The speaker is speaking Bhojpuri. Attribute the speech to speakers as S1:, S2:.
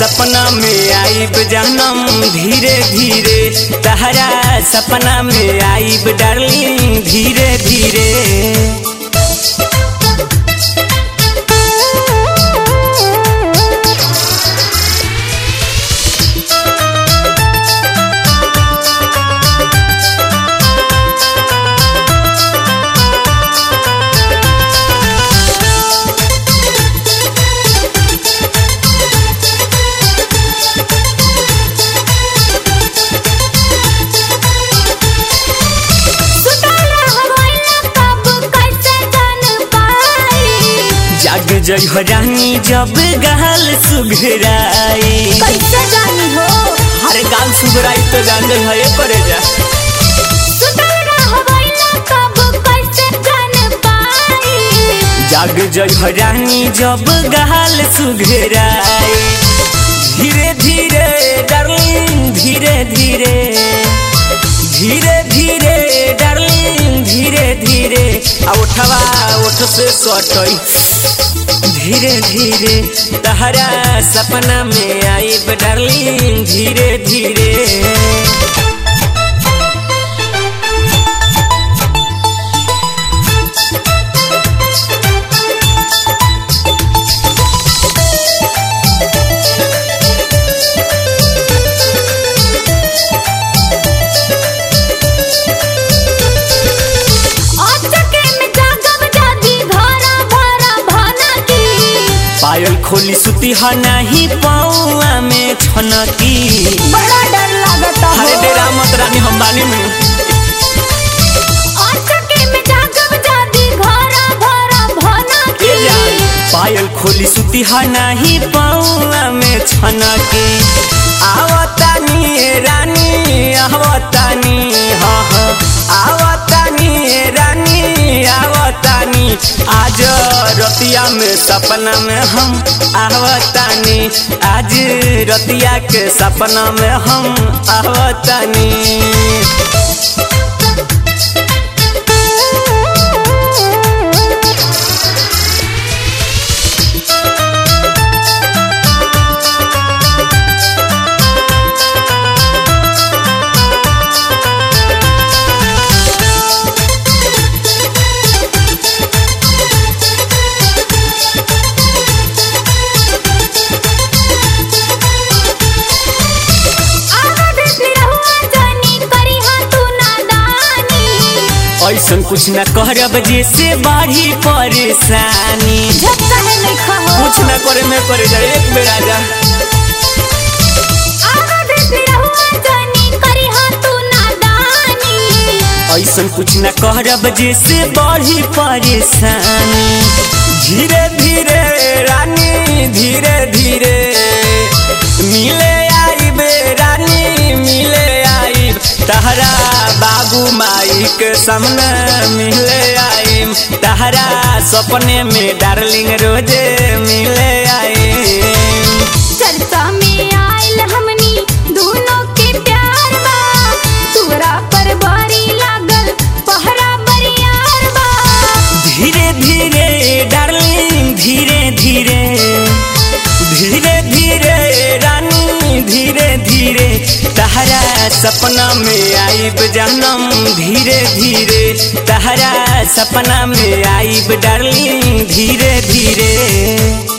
S1: सपना में आईब जानम धीरे धीरे, तहरा सपना में आईब डार्लिंग धीरे धीरे। जाग जई हो रानी जब गाल सुघराई,
S2: कैसे जानी हो
S1: हर गाल सुघराई तो जान गई है करे जा। जाग जई हो रानी जब गाल सुघराई, धीरे धीरे डार्लिंग धीरे धीरे, धीरे धीरे डार्लिंग धीरे धीरे। उठवा उठ से सटई धीरे धीरे, तहरा सपना में आईब डार्लिंग धीरे धीरे। पायल खोली सुती हा नहीं पाऊआ में छनकी,
S2: बड़ा डर लगता है।
S1: अरे डेरा मत रानी हम बानी में पायल खोली सुती हा नहीं पाऊआ में छनकी। आवतानी रानी आवतानी, हाँ हाँ आवतानी रानी आवतानी, आज रतिया में सपना में हम आवतानी, आज रतिया के सपना में हम आवतानी। ऐसन कुछ न करब जैसे बाढ़ी परेशानी, कुछ न करे में करे जा एक बेर आजा। ऐसन कुछ न करब जैसे बाढ़ी परेशानी, धीरे धीरे रानी धीरे धीरे मिले आईब रानी मिले आईब, तहरा बाबू माई के सामने मिले आईम, तहरा सपने में डार्लिंग रोजे मिले आईम।
S2: चर्चा में आइल हमनी दोनों के प्यार बा, तोरा पर बारी लागल पहरा बरियार बा।
S1: धीरे धीरे डार्लिंग धीरे धीरे, धीरे धीरे रानी धीरे धीरे, तहरा सपना में आईब जानम धीरे धीरे, तहरा सपना में आईब डार्लिंग धीरे धीरे।